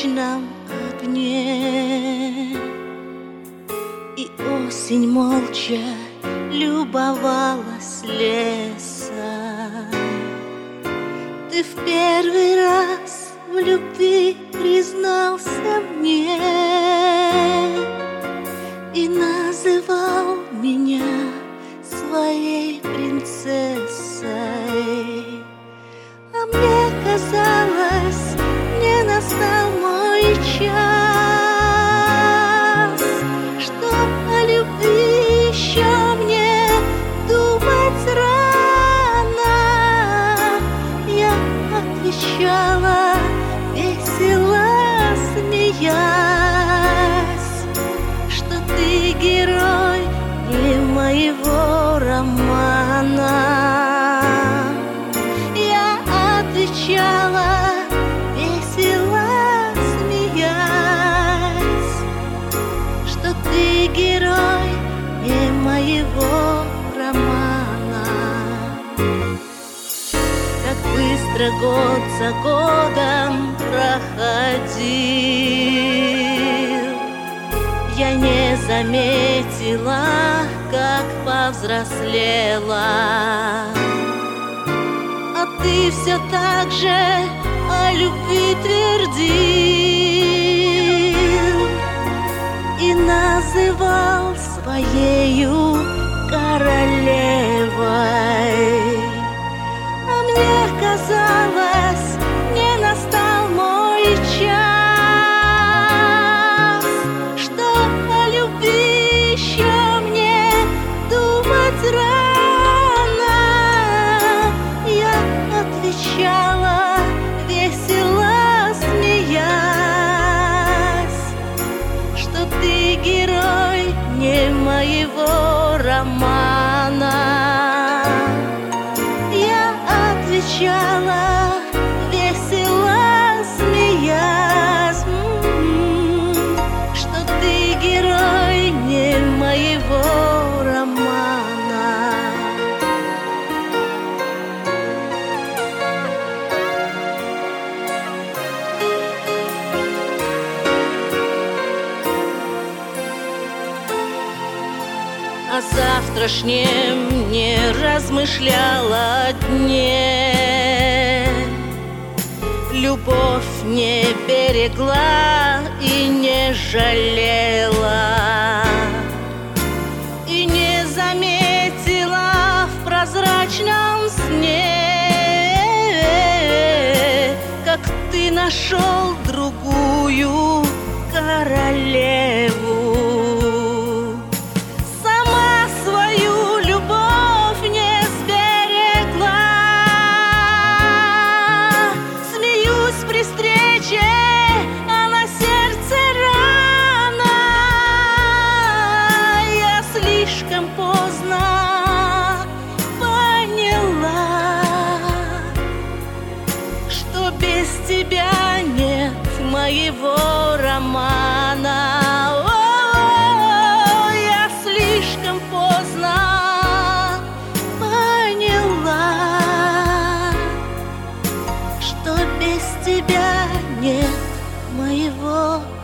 прозрачном огне. И осень молча любовалась лесом. Ты в первый раз в любви признался мне и называл меня своей принцессой. А мне казалось, не настал мой час, что о любви еще мне думать рано. Я отвечала, весело смеясь, что ты герой не моего романа. Я отвечала, весело смеясь, что ты герой не моего романа. Как быстро год за годом проходил, я не заметила, как повзрослела. А ты все так же о любви твердил и называл своею королевой. А мне казалось, не настал мой час, что о любви еще мне думать рано. Я отвечала, весело смеясь, что ты герой не моего романа. Я отвечала, весело смеясь, что ты герой не моего романа. О завтрашнем не размышляла дне, любовь не берегла и не жалела, и не заметила в прозрачном сне, как ты нашел другую королеву. Слишком поздно поняла, что без тебя нет моего романа. Я слишком поздно поняла, что без тебя нет моего